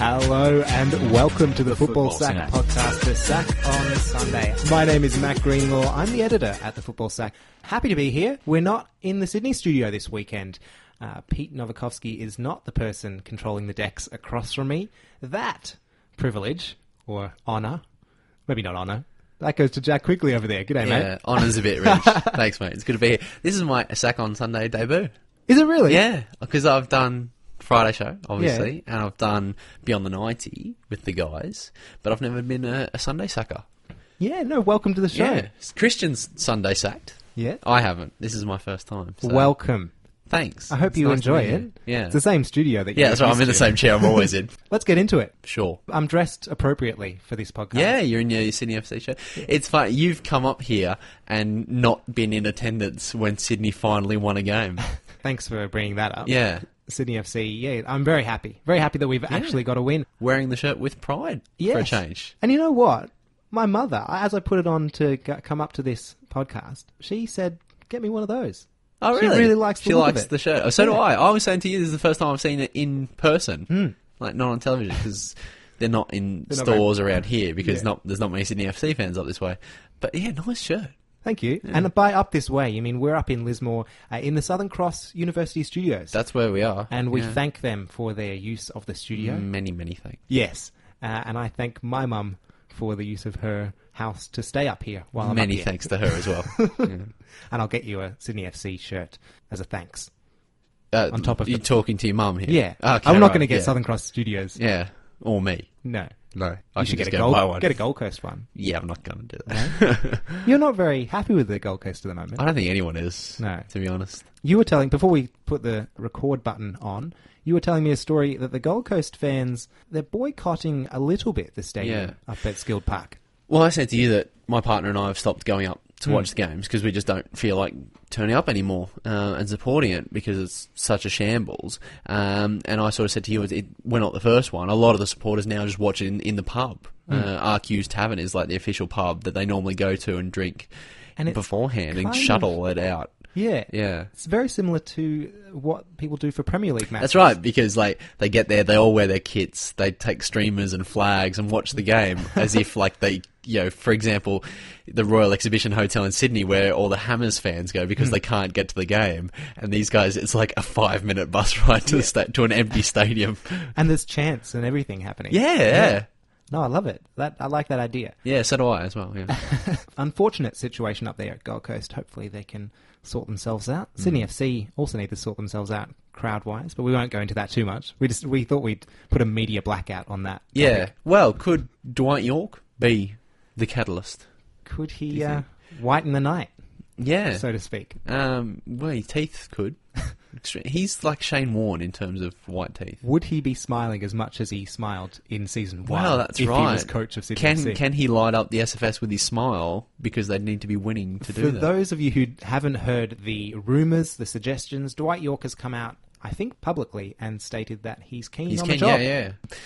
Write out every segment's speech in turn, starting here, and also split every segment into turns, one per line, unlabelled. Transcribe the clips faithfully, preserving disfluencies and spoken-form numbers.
Hello and welcome to the, the Football, Football Sack podcast, the Sack on Sunday. My name is Matt Greenlaw. I'm the editor at the Football Sack. Happy to be here. We're not in the Sydney studio this weekend. Uh, Pete Novakovsky is not the person controlling the decks across from me. That privilege, or honour, maybe not honour, that goes to Jack Quigley over there. G'day,
yeah,
mate.
Yeah, honour's a bit rich. Thanks, mate. It's good to be here. This is my Sack on Sunday debut.
Is it really?
Yeah, because I've done Friday show, obviously, yeah. and I've done Beyond the ninety with the guys, but I've never been a, a Sunday sacker.
Yeah, no, welcome to the show.
Yeah, Christian's Sunday sacked.
Yeah.
I haven't. This is my first time. So.
Welcome.
Thanks.
I hope
it's
you
nice
enjoy it.
Yeah.
It's the same studio that you
Yeah, that's right. I'm in the same chair I'm always in.
Let's get into it.
Sure.
I'm dressed appropriately for this podcast.
Yeah, you're in your Sydney F C shirt. It's funny. You've come up here and not been in attendance when Sydney finally won a game.
Thanks for bringing that up.
Yeah.
Sydney F C, yeah, I'm very happy. Very happy that we've yeah. actually got a win.
Wearing the shirt with pride
yes.
for a change.
And you know what? My mother, as I put it on to g- come up to this podcast, she said, get me one of those.
Oh, really?
She really likes the
She
look
likes
of it.
the shirt. Oh, so
yeah.
do I. I was saying to you, this is the first time I've seen it in person.
Mm.
Like, not on television, because they're not in
they're
stores
not
around here, because
yeah.
not there's not many Sydney F C fans up this way. But yeah, nice shirt.
Thank you.
Yeah.
And by up this way, you mean we're up in Lismore uh, in the Southern Cross University studios.
That's where we are.
And we
yeah.
thank them for their use of the studio.
Many, many thanks.
Yes. Uh, and I thank my mum for the use of her house to stay up here while I'm
Many
up here.
thanks to her as well. yeah.
And I'll get you a Sydney F C shirt as a thanks.
Uh,
on top of
you
the...
talking to your mum here?
Yeah.
Okay,
I'm not
right,
going to get
yeah.
Southern Cross Studios.
Yeah. Or me.
No.
No. I
you should get a,
go
Gold,
buy one.
get a Gold Coast one.
Yeah, I'm not going to do that.
No? You're not very happy with the Gold Coast at the moment.
I don't think anyone is,
no.
to be honest.
You were telling, before we put the record button on, you were telling me a story that the Gold Coast fans, they're boycotting a little bit the stadium
Yeah.
up at Skilled Park.
Well, I said to you that my partner and I have stopped going up to
Mm.
watch the games because we just don't feel like turning up anymore uh, and supporting it because it's such a shambles. Um, and I sort of said to you, it, we're not the first one. A lot of the supporters now just watch it in, in the pub.
Mm.
Uh, R Q's Tavern is like the official pub that they normally go to and drink
And it's
beforehand and
kind
shuttle it out.
Yeah.
Yeah.
It's very similar to what people do for Premier League matches.
That's right, because like they get there, they all wear their kits, they take streamers and flags and watch the game as if like they, you know, for example, the Royal Exhibition Hotel in Sydney where all the Hammers fans go because mm. they can't get to the game, and these guys, it's like a five-minute bus ride to
yeah.
the sta- to an empty stadium.
And there's chants and everything happening.
Yeah, yeah.
yeah. No, I love it. That I like that idea.
Yeah, so do I as well, yeah.
Unfortunate situation up there at Gold Coast. Hopefully they can sort themselves out. Mm. Sydney F C also need to sort themselves out crowd-wise, but we won't go into that too much. We just we thought we'd put a media blackout on that.
Yeah.
topic.
Well, could Dwight York be the catalyst?
Could he uh, whiten the night?
Yeah.
So to speak.
Um, well, his teeth could. He's like Shane Warne in terms of white teeth.
Would he be smiling as much as he smiled in season one?
Well, that's
if
right.
he was coach of Sydney
can,
F C?
Can he light up the S F S with his smile because they'd need to be winning to do
For
that?
For those of you who haven't heard the rumours, the suggestions, Dwight York has come out, I think publicly, and stated that he's keen
he's
on
keen,
the job.
Yeah, yeah.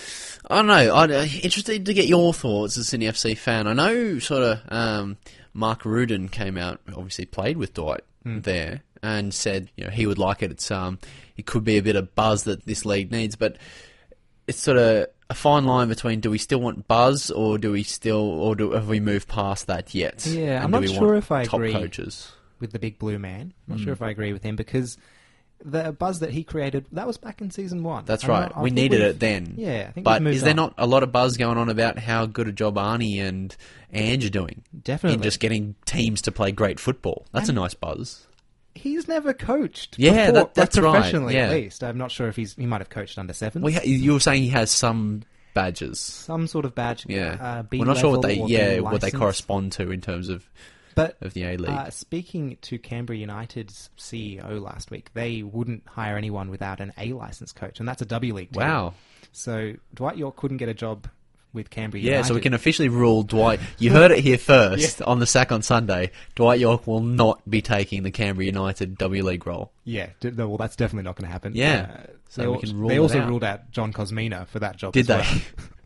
I don't know. I'm uh, interested to get your thoughts as a Sydney F C fan. I know sort of um, Mark Rudin came out, obviously played with Dwight mm. there, and said you know he would like it. It's um it could be a bit of buzz that this league needs, but it's sort of a fine line between do we still want buzz or do we still or do have we moved past that yet?
Yeah,
and
I'm
do
not
we
sure
want
if I
top
agree
coaches?
with the big blue man. I'm not
Mm.
sure if I agree with him because the buzz that he created, that was back in season one.
That's
I'm
right.
not- I
we
think
needed
we've-
it then.
Yeah, I think
But
we've moved
is there
on.
not a lot of buzz going on about how good a job Arnie and Ange are doing?
Definitely.
In just getting teams to play great football. That's
And
a nice buzz.
He's never coached
Yeah,
before,
that- that's
like
right,
professionally
yeah.
at least. I'm not sure if he's he might have coached under sevens.
Well, you were saying he has some badges.
Some sort of badge.
Yeah.
Uh, B
We're not sure what
level
they
or
yeah
B
what they
license.
correspond to in terms of
But
of the A League.
Uh, speaking to Canberra United's C E O last week, they wouldn't hire anyone without an A licensed coach, and that's a W League team.
Wow.
So Dwight York couldn't get a job with Canberra
Yeah,
United.
so we can officially rule Dwight. You heard it here first on the Sack on Sunday. Dwight York will not be taking the Canberra United W League role.
Yeah, d- no, well, that's definitely not going to happen.
Yeah.
Uh,
So
they
we
al-
can rule
They
it
also
out.
ruled out John Cosmina for that job
Did
as
they?
well.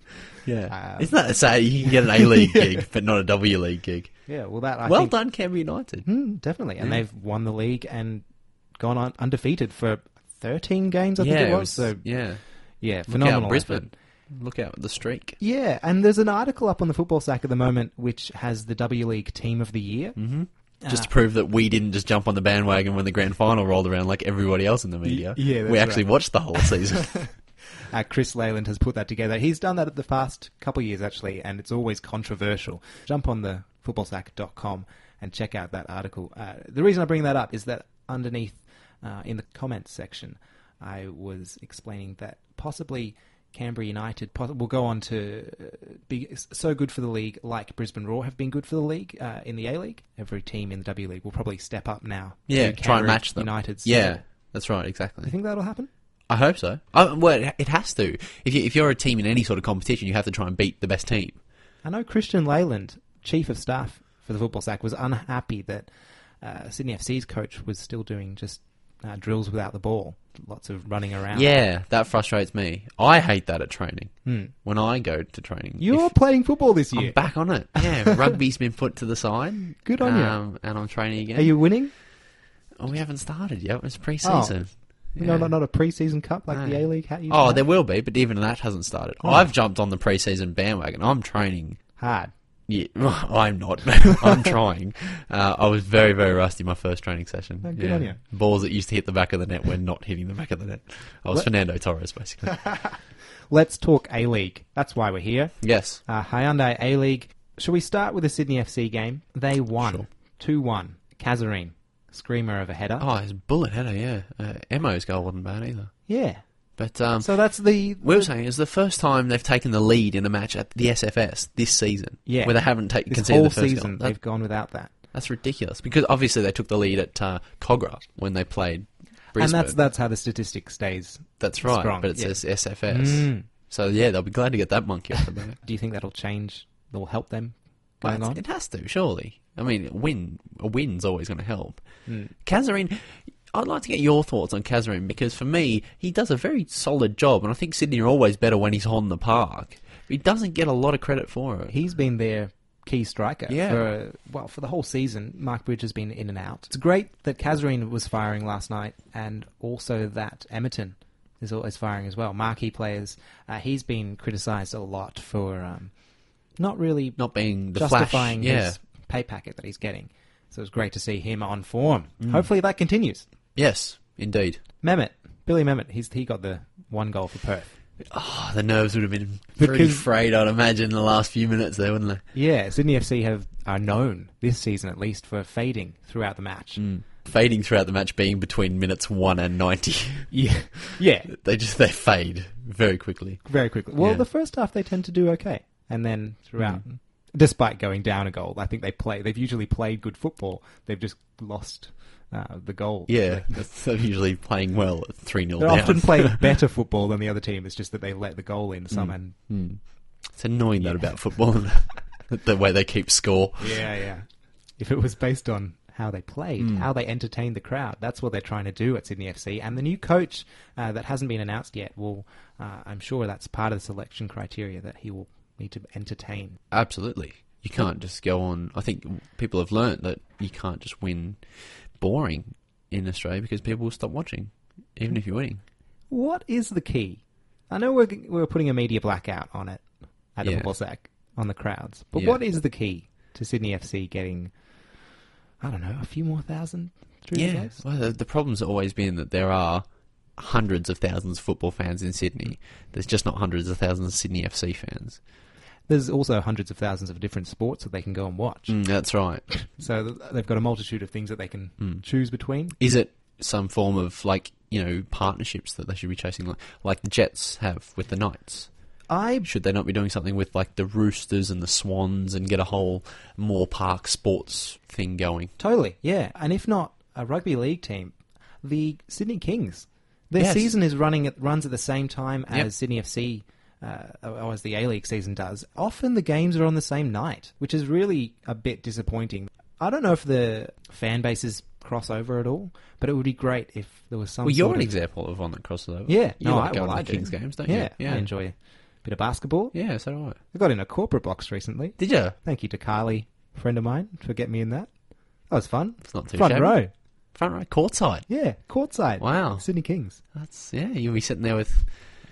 Yeah.
Um,
Isn't that sad? You can get an A League
Yeah.
gig, but not a W League gig.
Yeah, well, that I
well
think,
done, Canberra United.
Hmm, definitely, and
Yeah.
they've won the league and gone on undefeated for thirteen games. I
yeah,
think it
it
was. So
yeah.
yeah,
Look
phenomenal.
out, Brisbane.
effort.
Look out for the streak.
Yeah, and there's an article up on the Football Sack at the moment which has the W League Team of the Year.
Mm-hmm. Just to prove that we didn't just jump on the bandwagon when the grand final rolled around like everybody else in the media.
Yeah, that's
we actually
right.
watched the whole season.
uh, Chris Leyland has put that together. He's done that at the past couple of years, actually, and it's always controversial. Jump on the football sack dot com and check out that article. Uh, the reason I bring that up is that underneath, uh, in the comments section, I was explaining that possibly Canberra United will go on to be so good for the league like Brisbane Roar have been good for the league uh, in the A-League. Every team in the W League will probably step up now.
Yeah, try and match them.
United's
yeah,
level.
That's right, exactly.
Do you think that'll happen?
I hope so. I, well, it, it has to. If, you, if you're a team in any sort of competition, you have to try and beat the best team.
I know Christian Leyland, Chief of Staff for the Football Sack, was unhappy that uh, Sydney F C's coach was still doing just uh, drills without the ball. Lots of running around.
Yeah, that frustrates me. I hate that at training.
Hmm.
When I go to training.
You're
if,
playing football this year.
I'm back on it. Yeah, rugby's been put to the side.
Good on
um,
you.
And I'm training again.
Are you winning?
Oh, we haven't started yet. It's pre-season.
Oh. Yeah. No, not, not a pre-season cup like
no.
the A-League hat.
Oh, there will be, but even that hasn't started. Oh. I've jumped on the pre-season bandwagon. I'm training.
Hard.
Yeah, I'm not. I'm trying. Uh, I was very, very rusty my first training session.
Oh, good
yeah.
on you.
Balls that used to hit the back of the net were not hitting the back of the net. I was
Let-
Fernando Torres, basically.
Let's talk A-League. That's why we're here.
Yes.
Uh, Hyundai A-League. Shall we start with the Sydney F C game? They won.
Sure.
two one. Kazarine. Screamer of a header.
Oh, it's a bullet header, yeah. Uh, Emo's goal wasn't bad either.
Yeah.
But um,
So that's the...
we were saying it's the first time they've taken the lead in a match at the S F S this season.
Yeah.
Where they haven't taken
This
conceded
whole
the first
season,
goal. That-
they've gone without that.
That's ridiculous. Because obviously they took the lead at uh, Cogra when they played Brisbane.
And that's that's how the statistic stays.
That's right,
strong,
but it
yeah.
says S F S.
Mm.
So yeah, they'll be glad to get that monkey off the back.
Do you think that'll change, that will help them
Well,
going on?
it has to, surely. I mean, a win, a win's always going to help.
Mm.
Kazarine, I'd like to get your thoughts on Kazarine, because for me, he does a very solid job, and I think Sydney are always better when he's on the park. But he doesn't get a lot of credit for it.
He's been their key striker
Yeah.
for, well, for the whole season. Mark Bridge has been in and out. It's great that Kazarine was firing last night, and also that Emerton is always firing as well. Marquee players. Uh, he's been criticised a lot for um, not really
Not being the
justifying
flash. Yeah.
his pay packet that he's getting. So it's great to see him on form.
Mm.
Hopefully that continues.
Yes, indeed.
Mehmet, Billy Mehmet, he's, he got the one goal for Perth.
Oh, the nerves would have been pretty
Because-
frayed, I'd imagine, in the last few minutes there, wouldn't they?
Yeah, Sydney F C have are known this season at least for fading throughout the match.
Mm. Fading throughout the match being between minutes one and ninety.
Yeah, yeah,
They just, they fade very quickly.
very quickly. Well,
Yeah.
the first half they tend to do okay, and then throughout, despite going down a goal, I think they play. They've usually played good football. They've just lost uh, the goal.
Yeah, they're usually playing well at three nil
They're
down.
often playing better football than the other team. It's just that they let the goal in some. And
Mm. It's annoying that
Yeah.
about football, the way they keep score.
yeah, yeah. If it was based on how they played,
Mm.
how they entertained the crowd, that's what they're trying to do at Sydney F C. And the new coach uh, that hasn't been announced yet will, uh, I'm sure that's part of the selection criteria that he will need to entertain.
Absolutely. You can't just go on. I think people have learnt that you can't just win boring in Australia because people will stop watching, even if you're winning.
What is the key? I know we're we're putting a media blackout on it at the
Yeah.
Football Sack on the crowds, but
Yeah.
what is the key to Sydney F C getting, I don't know, a few more thousand through the
Yeah.
gates?
Well, the, the problem's always been that there are hundreds of thousands of football fans in Sydney. There's just not hundreds of thousands of Sydney F C fans.
There's also hundreds of thousands of different sports that they can go and watch.
Mm, that's right.
So th- they've got a multitude of things that they can
Mm.
choose between.
Is it some form of, like, you know, partnerships that they should be chasing, like, like the Jets have with the Knights?
I
Should they not be doing something with, like, the Roosters and the Swans and get a whole Moore Park sports thing going?
Totally, yeah. And if not a rugby league team, the Sydney Kings. Their
Yes.
season is running at, runs at the same time as
Yep.
Sydney F C, uh, or as the A-League season does. Often the games are on the same night, which is really a bit disappointing. I don't know if the fan bases cross over at all, but it would be great if there was some
Well, you're
sort
an
of...
example of one that crosses over.
Yeah,
You
no,
like
I,
going
well,
to
I
the
do.
Kings games, don't
yeah,
you?
I enjoy a bit of basketball.
Yeah, so do I.
I got in a corporate box recently.
Did you?
Thank you to Carly, a friend of mine, for getting me in that. That was fun.
It's not too
Front
shabby.
row.
Front row, courtside.
Yeah, courtside.
Wow.
Sydney Kings.
That's, yeah, you'll be sitting there with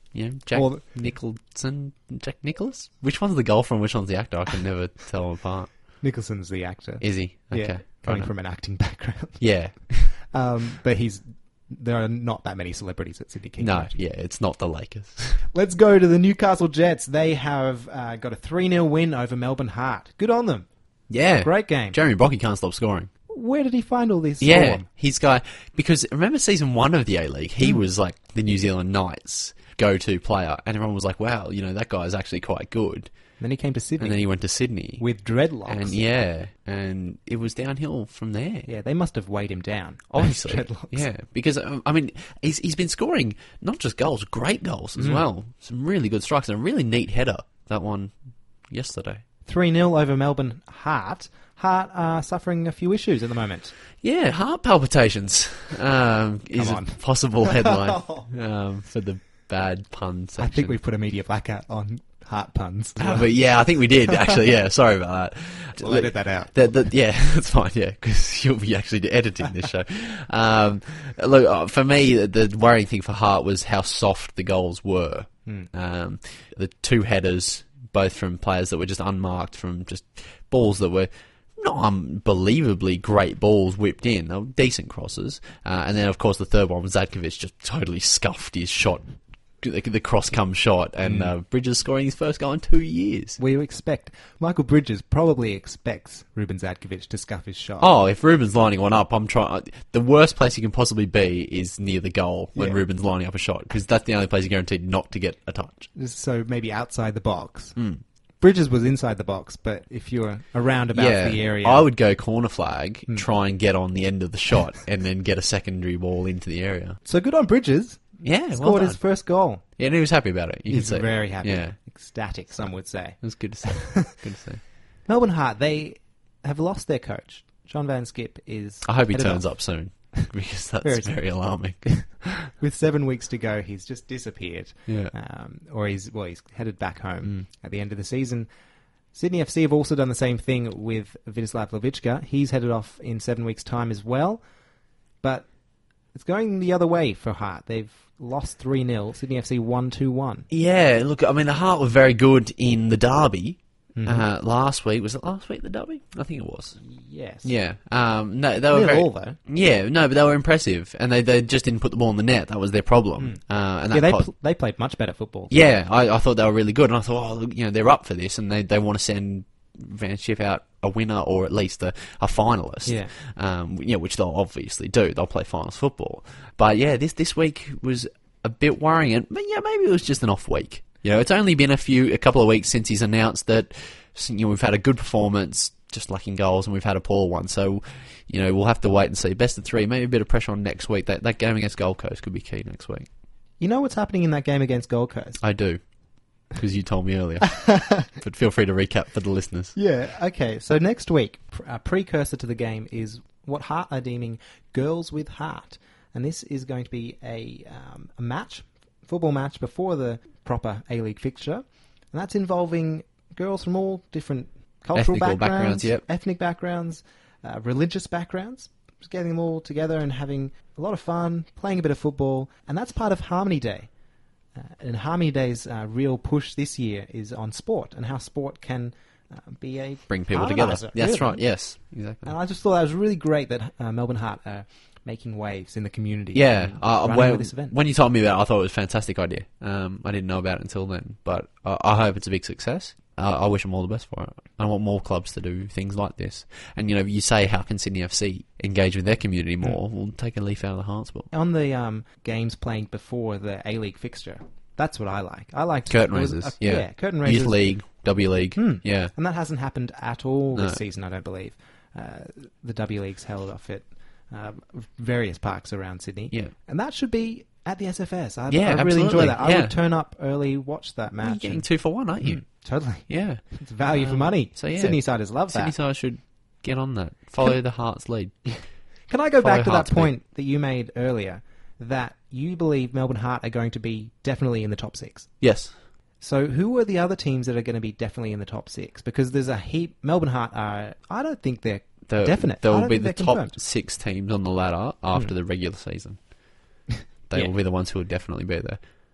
you know, Jack
Or-
Nicholson, Jack Nicholas? Which one's the goal from? Which one's the actor? I can never tell them apart.
Nicholson's the actor.
Is he? Okay.
Yeah, coming
Right.
from an acting background.
Yeah.
Um, but he's there are not that many celebrities at Sydney King.
No,
United.
yeah, it's not the Lakers.
Let's go to the Newcastle Jets. They have uh, got a three nil win over Melbourne Heart. Good on them.
Yeah.
Great game.
Jeremy Brocky can't stop scoring.
Where did he find all this
Yeah,
form?
he's guy because remember season one of the A-League, he was like the New Zealand Knights go-to player, and everyone was like, "Wow, you know that guy is actually quite good."
Then he came to Sydney
And then he went to Sydney
with dreadlocks.
and yeah, and it was downhill from there.
Yeah, they must have weighed him down.
Obviously,
Dreadlocks.
yeah, because um, I mean, he's he's been scoring not just goals, great goals as well. Some really good strikes and a really neat header. That one yesterday.
three nil over Melbourne Heart. Heart are suffering a few issues at the moment.
Yeah, heart palpitations um, is
on.
a possible headline um, for the bad pun section.
I think we've put a media blackout on Heart puns.
Uh, but yeah, I think we did actually. Yeah, sorry about that.
We'll edit that out.
The, the, yeah, that's fine. Yeah, because you'll be actually editing this show. Um, look, uh, for me, the, the worrying thing for Hart was how soft the goals were.
Hmm.
Um, the two headers, both from players that were just unmarked, from just balls that were not unbelievably great balls whipped in. They were decent crosses, uh, and then of course the third one, Zadkovic just totally scuffed his shot. The, the cross-come shot, and uh, Bridges scoring his first goal in two years.
We expect Michael Bridges probably expects Ruben Zadkovic to scuff his shot.
Oh, if Ruben's lining one up, I'm trying. The worst place you can possibly be is near the goal when
Yeah.
Ruben's lining up a shot, because that's the only place you're guaranteed not to get a touch.
So maybe outside the box.
Mm.
Bridges was inside the box, but if you're around about
Yeah,
the area,
I would go corner flag, try and get on the end of the shot, and then get a secondary ball into the area.
So good on Bridges.
Yeah, well
Scored
done.
his first goal.
Yeah, and he was happy about it. You
He's
can see.
very happy.
Yeah,
Ecstatic, some would say.
it was good to see. Good to see.
Melbourne Heart, they have lost their coach. John Van Skip is...
I hope he
headed
turns
off.
up soon, because that's
Very
very,
soon.
alarming.
With seven weeks to go, he's just disappeared.
Yeah.
Um, or he's, well, he's headed back home
Mm.
at the end of the season. Sydney F C have also done the same thing with Vidislav Levichka. He's headed off in seven weeks' time as well. But it's going the other way for Heart. They've lost three nil. Sydney F C one two one.
Yeah, look, I mean, the Heart were very good in the derby uh, last week. Was it last week, the derby? I think it was.
Yes.
Yeah. Um, no, they were
Nil
very...
all, though.
Yeah, no, but they were impressive, and they, they just didn't put the ball in the net. That was their problem. Uh, and that
Yeah, they,
pot-
pl- they played much better football.
yeah, I, I thought they were really good, and I thought, oh, look, you know, they're up for this, and they, they want to send Van Schip out a winner or at least a, a finalist.
Yeah.
Um, you know, which they'll obviously do. They'll play finals football. But yeah, this this week was a bit worrying, and but yeah, maybe it was just an off week. You know, it's only been a few, a couple of weeks since he's announced that you know we've had a good performance, just lacking goals, and we've had a poor one. So, you know, we'll have to wait and see. Best of three, maybe a bit of pressure on next week. That that game against Gold Coast could be key next week.
You know what's happening in that game against Gold Coast?
I do, because you told me earlier. But feel free to recap for the listeners.
Yeah, okay. So next week, pr- a precursor to the game is what Heart are deeming Girls with Heart. And this is going to be a, um, a match, football match, before the proper A-League fixture. And that's involving girls from all different cultural
Ethnical
backgrounds,
backgrounds, yep.
ethnic backgrounds, uh, religious backgrounds. Just getting them all together and having a lot of fun, playing a bit of football. And that's part of Harmony Day. Uh, and Harmony Day's uh, real push this year is on sport and how sport can uh, be a
Bring people together.
harmonizer,
That's
really.
right, yes. Exactly.
And I just thought that was really great that uh, Melbourne Heart are making waves in the community.
Yeah,
and
uh,
running
when,
with this event.
when you told me about it, I thought it was a fantastic idea. Um, I didn't know about it until then, but I, I hope it's a big success. Uh, I wish them all the best for it. I want more clubs to do things like this. And, you know, you say, how can Sydney F C engage with their community more? We'll take a leaf out of the Hearts book.
On the um, games playing before the A-League fixture, that's what I like. I like
Curtain raisers,
uh,
yeah.
yeah, curtain raisers.
Youth League, W League,
Hmm.
yeah.
And that hasn't happened at all this
No.
season, I don't believe. Uh, the W League's held off at uh, various parks around Sydney.
Yeah.
And that should be at the S F S. I,
Yeah,
I really enjoy
absolutely,
that. I
yeah.
would turn up early, watch that
You're
match.
getting
and-
two for one, aren't you?
Mm, totally.
Yeah.
It's value for
Um,
money.
so, yeah.
Sydney siders love
Sydney
that.
side should get on that. Follow the Hearts lead.
Can I go
Follow
back to that
Hearts beat.
point that you made earlier, that you believe Melbourne Heart are going to be definitely in the top six?
Yes.
So who are the other teams that are going to be definitely in the top six? Because there's a heap... Melbourne Heart are... I don't think they're
The,
definite.
There
I
will
don't
be
think
the
they're
top
confirmed.
six teams on the ladder after
Hmm.
the regular season. They
Yeah.
will be the ones who will definitely be there.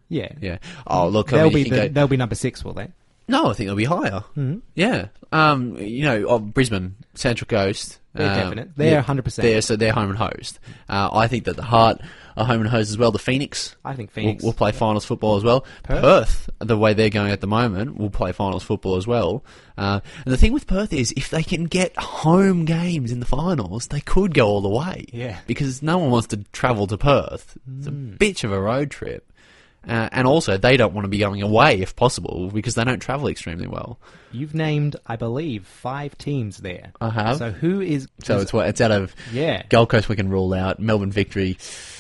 Yeah.
Yeah. Oh, look, I
They'll
mean,
be
you can
the,
go-
they'll be number six, will they?
No, I think they'll be higher.
Mm-hmm.
Yeah. Um, you know, oh, Brisbane, Central Coast.
They're
um,
definite. They're
yeah,
one hundred percent.
They're, so they're home and host. Uh, I think that the Heart are home and host as well. The Phoenix.
I think
Will,
Phoenix
will play finals football as well.
Perth.
Perth, the way they're going at the moment, will play finals football as well. Uh, and the thing with Perth is, if they can get home games in the finals, they could go all the way.
Yeah.
Because no one wants to travel to Perth. It's a bitch of a road trip. Uh, and also, they don't want to be going away if possible because they don't travel extremely well.
You've named, I believe, five teams there.
I have.
So who is...
So it's what it's out of
Yeah.
Gold Coast we can rule out, Melbourne Victory,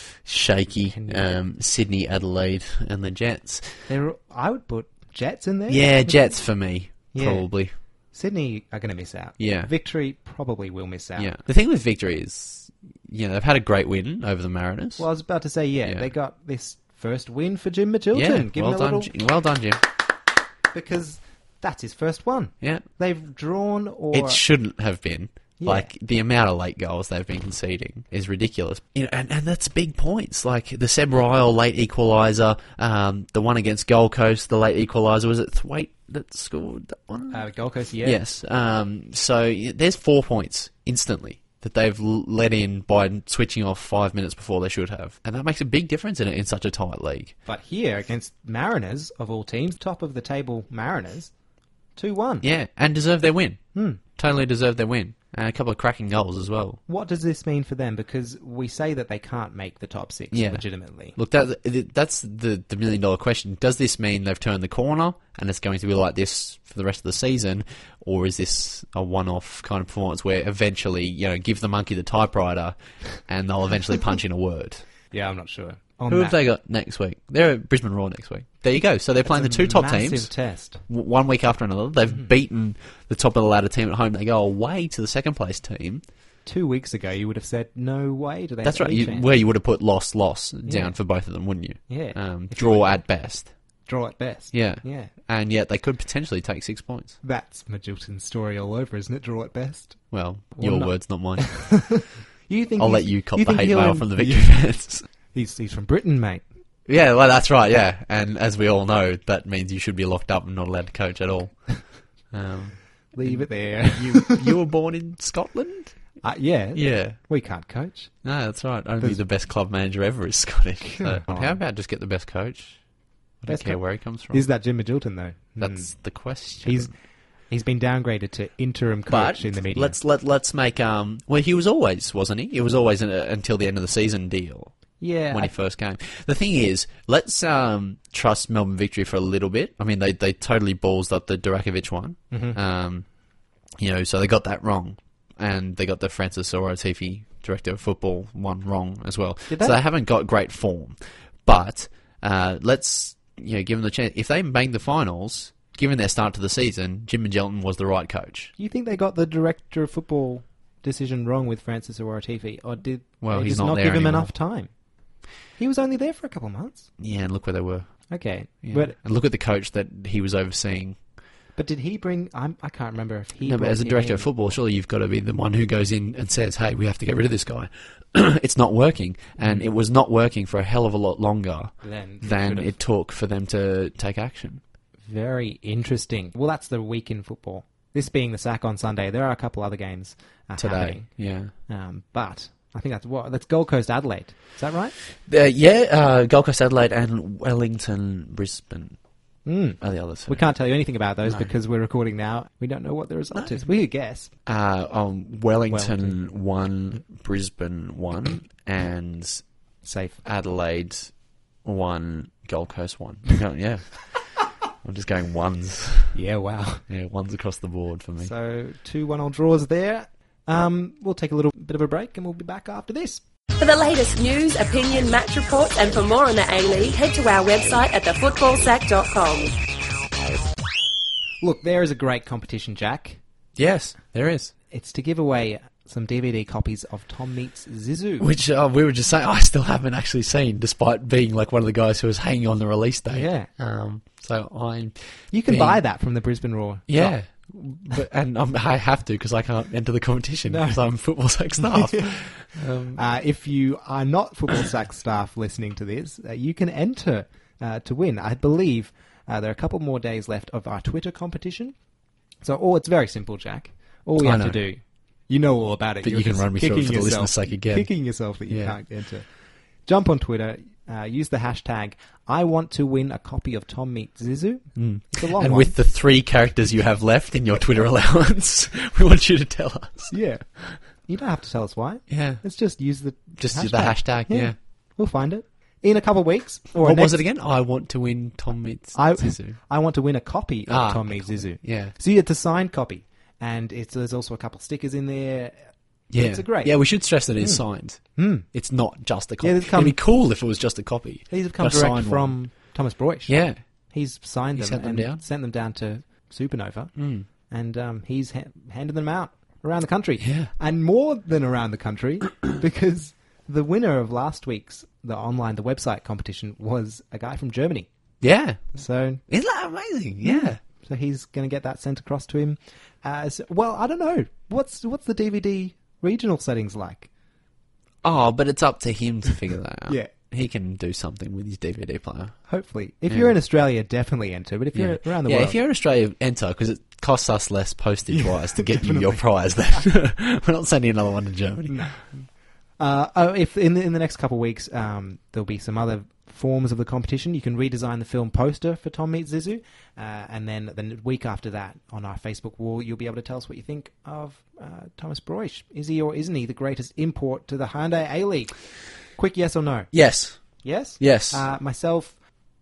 shaky, um, Sydney, Adelaide, and the Jets.
There, I would put Jets in there.
Yeah, Jets for me,
Yeah.
probably.
Sydney are going to miss out.
Yeah.
Victory probably will miss out.
Yeah. The thing with Victory is, you know, they've had a great win over the Mariners.
Well, I was about to say, yeah,
Yeah.
they got this first win for Jim Middleton.
yeah,
Give
well
him a
done,
little...
Jim. Well done, Jim.
Because that's his first one.
Yeah.
They've drawn or...
It shouldn't have been.
Yeah.
Like, the amount of late goals they've been conceding is ridiculous. You know, and, and that's big points. Like, the Seb Ryle late equaliser, um, the one against Gold Coast, the late equaliser, was it Thwaite that scored that one?
Uh, Gold Coast, yeah.
Yes. Um, so, y- there's four points instantly that they've l- let in by switching off five minutes before they should have. And that makes a big difference in it in such a tight league.
But here, against Mariners, of all teams, top of the table Mariners, two one.
Yeah, and deserve their win.
Hmm.
Totally deserve their win. And a couple of cracking goals as well.
What does this mean for them? Because we say that they can't make the top six
Yeah.
legitimately.
Look, that, that's the, the million dollar question. Does this mean they've turned the corner and it's going to be like this for the rest of the season? Or is this a one-off kind of performance where eventually, you know, give the monkey the typewriter and they'll eventually punch in a word?
Yeah, I'm not sure. On
Who
that,
have they got next week? They're at Brisbane Roar next week. There you go. So they're playing the
it's
two
a
top
massive
teams
test.
w- one week after another. They've beaten the top of the ladder team at home. They go away to the second place team.
Two weeks ago, you would have said, no way do they
That's
have
right.
any
You,
chance.
where you would have put loss, loss down
Yeah.
for both of them, wouldn't you?
Yeah.
Um,
If you
draw
would-
at best.
Draw at best.
Yeah.
Yeah.
And yet they could potentially take six points.
That's Magilton's story all over, isn't it? Draw at best.
Well,
Well,
your
not-
words, not mine.
You think
I'll
he's-
let you cop the
think
hate
he'll
mail
in-
from the Victory fans.
He's, he's from Britain, mate.
Yeah, well, that's right, yeah. And as we all know, that means you should be locked up and not allowed to coach at all. Um,
Leave it there.
you you were born in Scotland?
Uh, yeah.
Yeah.
We can't coach.
No, that's right. Only
There's-
the best club manager ever is Scottish. So
Come on.
how about just get the best coach? I don't
Best
care
co-
where he comes from.
Is that Jim Magilton, though?
That's
Hmm.
the question.
He's he's been downgraded to interim coach
but
in the media.
let's let let's make um. Well, he was always, wasn't he? It was always an, uh, until the end of the season deal
yeah,
when
I-
he first came. The thing is, let's um trust Melbourne Victory for a little bit. I mean, they they totally ballsed up the Durakovic one.
Mhm.
Um, you know, so they got that wrong, and they got the Francis Oratifi director of football one wrong as well.
Did
So
they?
they haven't got great form, but uh, let's you know give them the chance. If they make the finals, given their start to the season, Jim Magilton was the right coach.
you think they got the director of football decision wrong with Francis Oratifi, or did
Well,
they
he's
just
not
not
there
give him
anymore.
enough time? He was only there for a couple of months.
Yeah, and look where they were.
Okay,
Yeah.
but
and look at the coach that he was overseeing.
but did he bring? I'm, I can't remember if he.
No, but
brought
as a
him
director
in.
of football, surely you've got to be the one who goes in and says, "Hey, we have to get rid of this guy." It's not working, and it was not working for a hell of a lot longer
Then they
than
should've.
it took for them to take action.
Very interesting. Well, that's the week in football. This being the sack on Sunday, there are a couple other games uh,
Today,
happening.
yeah,
Um, but I think that's what that's Gold Coast Adelaide. Is that right?
uh, yeah. Uh, Gold Coast, Adelaide, and Wellington, Brisbane
Mm.
are the others.
We can't tell you anything about those
No.
because we're recording now. We don't know what the result
No.
is. We could guess.
Uh, um, Wellington,
Wellington.
one, Brisbane one, and
Safe.
Adelaide one, Gold Coast one. Yeah, I'm just going ones.
Yeah, wow.
Yeah, ones across the board for me.
So two one-all draws there. Um, we'll take a little bit of a break and we'll be back after this.
For the latest news, opinion, match reports, and for more on the A-League, head to our website at the football sack dot com.
Look, there is a great competition, Jack.
Yes, there is.
It's to give away some D V D copies of Tom Meets Zizou.
Which uh, we were just saying, I still haven't actually seen, despite being like one of the guys who was hanging on the release date.
Yeah.
Um, so I'm.
You can
being-
buy that from the Brisbane Roar.
Yeah.
shop.
But, and um, I have to because I can't enter the competition
No.
because I'm football sack staff. um,
Uh, if you are not Football Sack staff listening to this, uh, you can enter uh, to win. I believe uh, there are a couple more days left of our Twitter competition. So, oh, it's very simple, Jack. All we
I
have
know.
to do, you know all about it.
But
You're
you can
just
run me through it
kicking
for the
yourself-
listener's sake again.
Kicking yourself that you
Yeah.
can't enter. Jump on Twitter. Uh, use the hashtag I want to win a copy of Tom Meets Zizou. Mm. It's a long
And
one.
with the three characters you have left in your Twitter allowance, we want you to tell us.
Yeah. You don't have to tell us why.
Yeah.
Let's just use the
Just
hashtag.
use the hashtag, yeah.
We'll find it. In a couple of weeks. Or
What
next,
was it again? I want to win Tom Meets
I,
Zizou.
I want to win a copy of
Ah,
Tom Meets Zizou.
Yeah.
So it's a signed copy. And it's, there's also a couple of stickers in there.
Yeah.
It's a great.
Yeah, we should stress that it's signed.
Mm.
It's not just a copy.
Yeah, they've come-
It'd be cool if it was just a copy.
These have come
But a
direct
signed
from
one.
Thomas Broich.
Yeah.
He's signed
He
them,
sent them
and
down?
sent them down to Supernova.
Mm.
And um, he's ha- handed them out around the country.
Yeah.
And more than around the country, because the winner of last week's, the online, the website competition, was a guy from Germany.
Yeah.
So
Isn't that amazing? Yeah.
so he's going to get that sent across to him. Uh, so, well, I don't know. What's what's the D V D regional settings like?
Oh, but it's up to him to figure that out.
Yeah.
He can do something with his D V D player.
Hopefully. If
Yeah.
you're in Australia, definitely enter. But if you're
yeah.
around the
yeah,
world...
if you're in Australia, enter, because it costs us less postage-wise
Yeah,
to get you
definitely.
your prize then. We're not sending another one to Germany.
No. Uh, oh, if in the, in the next couple of weeks um, there'll be some other forms of the competition. You can redesign the film poster for Tom Meets Zizou, uh, and then the week after that, on our Facebook wall, you'll be able to tell us what you think of uh, Thomas Broich. Is he or isn't he the greatest import to the Hyundai A-League? Quick yes or no?
Yes.
Yes?
Yes.
Uh, myself,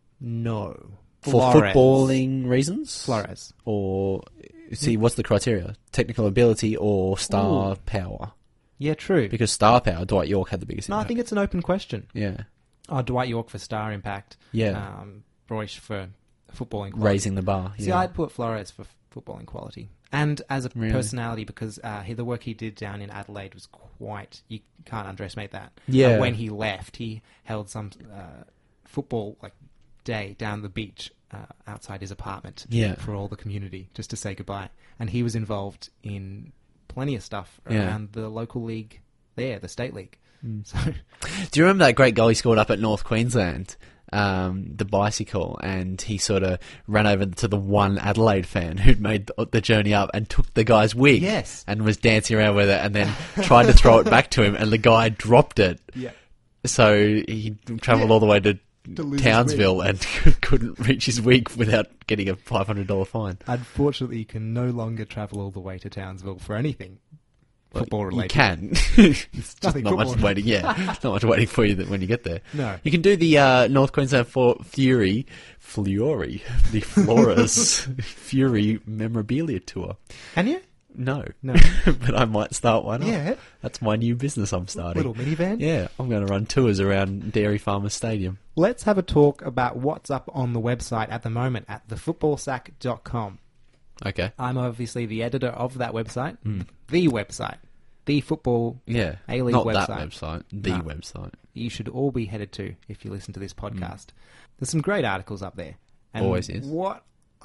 no.
For
Flores.
footballing reasons?
Flores.
Or, see, what's the criteria? Technical ability or star
Ooh.
power?
Yeah, true.
Because star power, Dwight York had the biggest
no, I
impact.
think it's an open question.
Yeah.
Oh, Dwight York for star impact.
Yeah.
Um, Broich for footballing quality.
Raising the bar.
See,
yeah.
I'd put Flores for f- footballing quality. And as a
Really?
personality, because uh, he, the work he did down in Adelaide was quite... You can't underestimate that.
Yeah.
Uh, when he left, he held some uh, football like day down the beach uh, outside his apartment
Yeah.
for all the community, just to say goodbye. And he was involved in plenty of stuff
Yeah.
around the local league there, the state league.
Mm.
So
Do you remember that great goal he scored up at North Queensland? Um, the bicycle, and he sort of ran over to the one Adelaide fan who'd made the, the journey up and took the guy's wig
Yes.
and was dancing around with it and then tried to throw it back to him, and the guy dropped it.
yeah.
So he travelled
Yeah.
all the way to,
To lose his
Townsville and couldn't reach his wig without getting a five hundred dollars fine.
Unfortunately, you can no longer travel all the way to Townsville for anything football related.
You can. It's just
Nothing
not much
football.
waiting. Yeah, not much waiting for you that when you get there.
No.
You can do the uh, North Queensland for Fury, Fury, the Floras Fury memorabilia tour.
Can you?
No,
No.
but I might start one.
Yeah.
Up. That's my new business I'm starting.
Little minivan.
Yeah, I'm going to run tours around Dairy Farmers Stadium.
Let's have a talk about what's up on the website at the moment at the football sack dot com.
Okay.
I'm obviously the editor of that website. The website. The football
Yeah.
A-League
Not
website.
that website. The
No.
website.
you should all be headed to if you listen to this podcast. There's some great articles up there. And
Always is.
What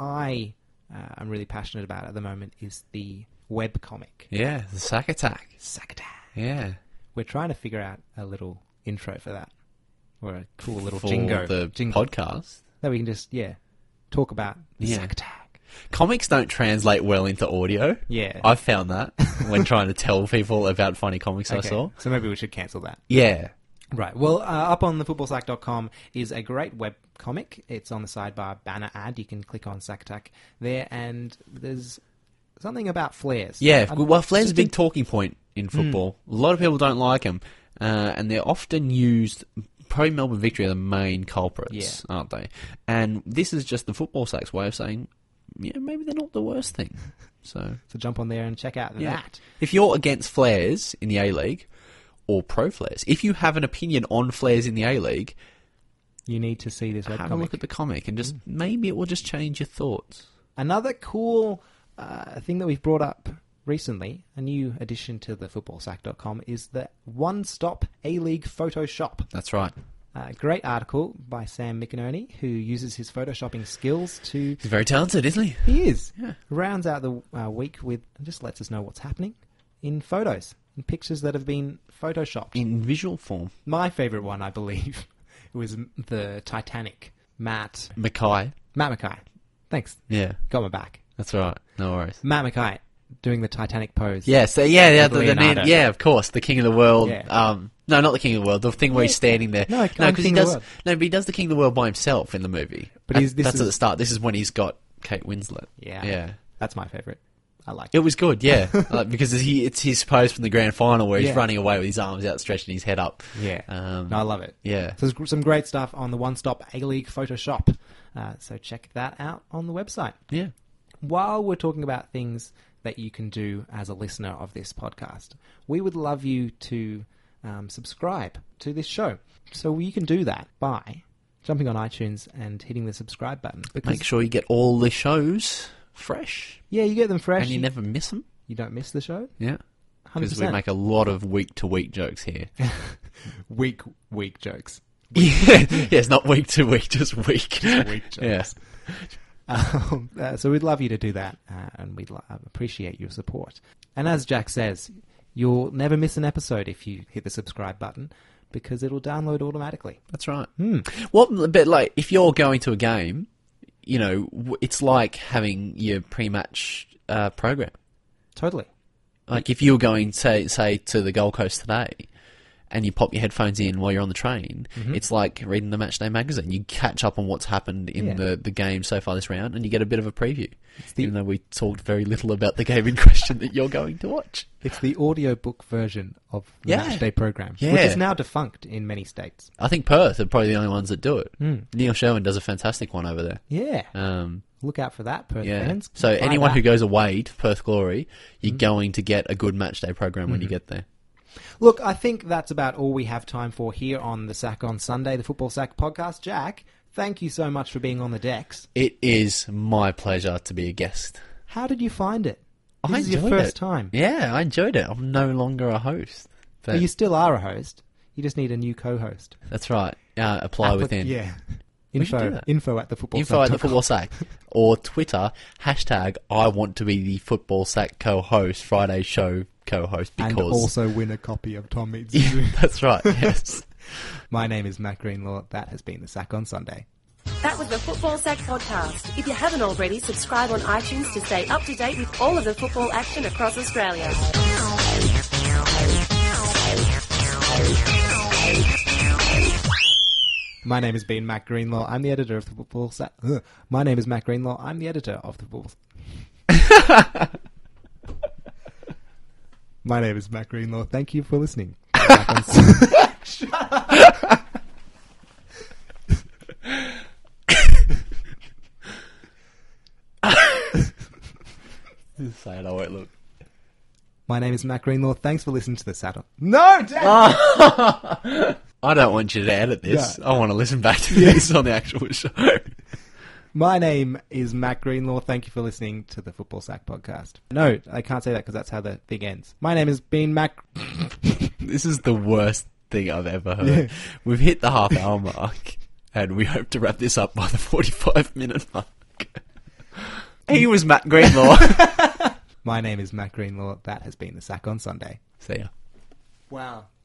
I uh, am really passionate about at the moment is the web comic.
Yeah, the Sack Attack.
Sack Attack.
Yeah.
We're trying to figure out a little intro for that. Or a cool little
For
jingo.
the
jingle
podcast.
that we can just, yeah, talk about the
Yeah.
Sack Attack.
Comics don't translate well into audio.
Yeah.
I've found that when trying to tell people about funny comics I
Okay,
saw.
so maybe we should cancel that.
Yeah.
Right. Well, uh, up on the football sack dot com is a great web comic. It's on the sidebar banner ad. You can click on Sack Attack there, and there's something about flares.
Yeah,
Um,
well, flair's a
just
big
in-
talking point in football. A lot of people don't like them, uh, and they're often used. Probably Melbourne Victory are the main culprits,
Yeah.
aren't they? And this is just the football sack's way of saying, yeah, maybe they're not the worst thing. So,
So jump on there and check out
yeah.
that.
If you're against flares in the A-League, or pro flares, if you have an opinion on flares in the A-League,
You need to see this web
have a
comic.
look at the comic, and just maybe it will just change your thoughts.
Another cool uh, thing that we've brought up recently, a new addition to the football sack dot com, is the one-stop A-League Photoshop.
That's right.
A great article by Sam McInerney, who uses his photoshopping skills to...
He's very talented, isn't he?
He is.
Yeah.
Rounds out the uh, week with... just lets us know what's happening in photos, in pictures that have been photoshopped.
In visual form.
My favourite one, I believe, was the Titanic Matt.
Mackay.
Matt Mackay. Thanks.
Yeah,
Got my back.
that's right. No worries.
Matt Mackay doing the Titanic pose.
Yeah, so yeah, yeah,
With
the, the
Leonardo.
man, yeah, of course, the King of the World.
Yeah.
Um, no, not the King of the World. The thing where he's standing there.
No, I'm
no, because he
King of the
does.
World.
No, but he does the King of the World by himself in the movie.
But
And
he's- this
that's
is-
at the start. This is when he's got Kate Winslet.
Yeah.
yeah.
That's my favourite. I like
It
it.
was good, yeah, like, because he it's his pose from the grand final where he's
Yeah.
running away with his arms outstretched and his head up.
Yeah.
Um,
No, I love it.
yeah.
So there's gr- some great stuff on the One Stop A-League Photoshop. Uh, so check that out on the website.
Yeah.
While we're talking about things that you can do as a listener of this podcast, we would love you to um, subscribe to this show. So you can do that by jumping on iTunes and hitting the subscribe button. Because,
Make sure you get all the shows fresh
yeah, you get them fresh.
and you never miss them.
you don't miss the show.
Yeah.
one hundred
Because we
percent.
make a lot of week to week jokes here.
Week, week jokes.
yeah, it's not week to week, just week.
Week jokes.
Yeah.
Um, uh, so we'd love you to do that, uh, and we'd lo- appreciate your support. And as Jack says, you'll never miss an episode if you hit the subscribe button, because it'll download automatically.
That's right.
Hmm.
Well, but like, if you're going to a game, you know, w- it's like having your pre-match uh, program.
Totally.
Like, if you were going, say, say to the Gold Coast today, and you pop your headphones in while you're on the train, it's like reading the Matchday magazine. You catch up on what's happened in
Yeah.
the, the game so far this round, and you get a bit of a preview.
the-
Even though we talked very little about the game in question that you're going to watch.
It's the audiobook version of the
Yeah.
Matchday program,
Yeah.
which is now defunct in many states.
I think Perth are probably the only ones that do it.
Hmm.
Neil Sherwin does a fantastic one over there.
Yeah.
Um,
Look out for that, Perth
yeah.
fans.
So
Buy
anyone
that.
who goes away to Perth Glory, you're going to get a good Matchday program when you get there.
Look, I think that's about all we have time for here on the Sack on Sunday, the Football Sack podcast. Jack, thank you so much for being on the decks.
It is my pleasure to be a guest.
How did you find it? This
I
is your
enjoyed
first
it.
time.
Yeah, I enjoyed it. I'm no longer a host. But
But you still are a host. You just need a new co-host.
that's right. Uh, apply
Applic-
within.
Yeah.
We should do
Info,
that.
info at the football
Info at the Football Sack. Or Twitter, hashtag I want to be the Football Sack co-host, Friday show co-host, because...
And also win a copy of Tom Meets Zoo.
That's right, yes.
My name is Matt Greenlaw. That has been the Sack on Sunday.
That was the Football Sack podcast. If you haven't already, subscribe on iTunes to stay up to date with all of the football action across Australia.
My name has been Matt Greenlaw. I'm the editor of the Football Sack. Ugh. My name is Matt Greenlaw. I'm the editor of the Football. My name is Matt Greenlaw. Thank you for listening. Sack on Sunday.
Just say it, I won't look.
My name is Matt Greenlaw. Thanks for listening to the Saturn. No, Dad!
I don't want you to edit this. I want to listen back to this on the actual show.
My name is Matt Greenlaw. Thank you for listening to the Football Sack podcast. No, I can't say that because that's how the thing ends. My name has been Matt.
This is the worst thing I've ever heard.
Yeah.
We've hit the half hour mark, and we hope to wrap this up by the forty-five minute mark. He was Matt Greenlaw.
My name is Matt Greenlaw. That has been the Sack on Sunday.
See ya.
Wow.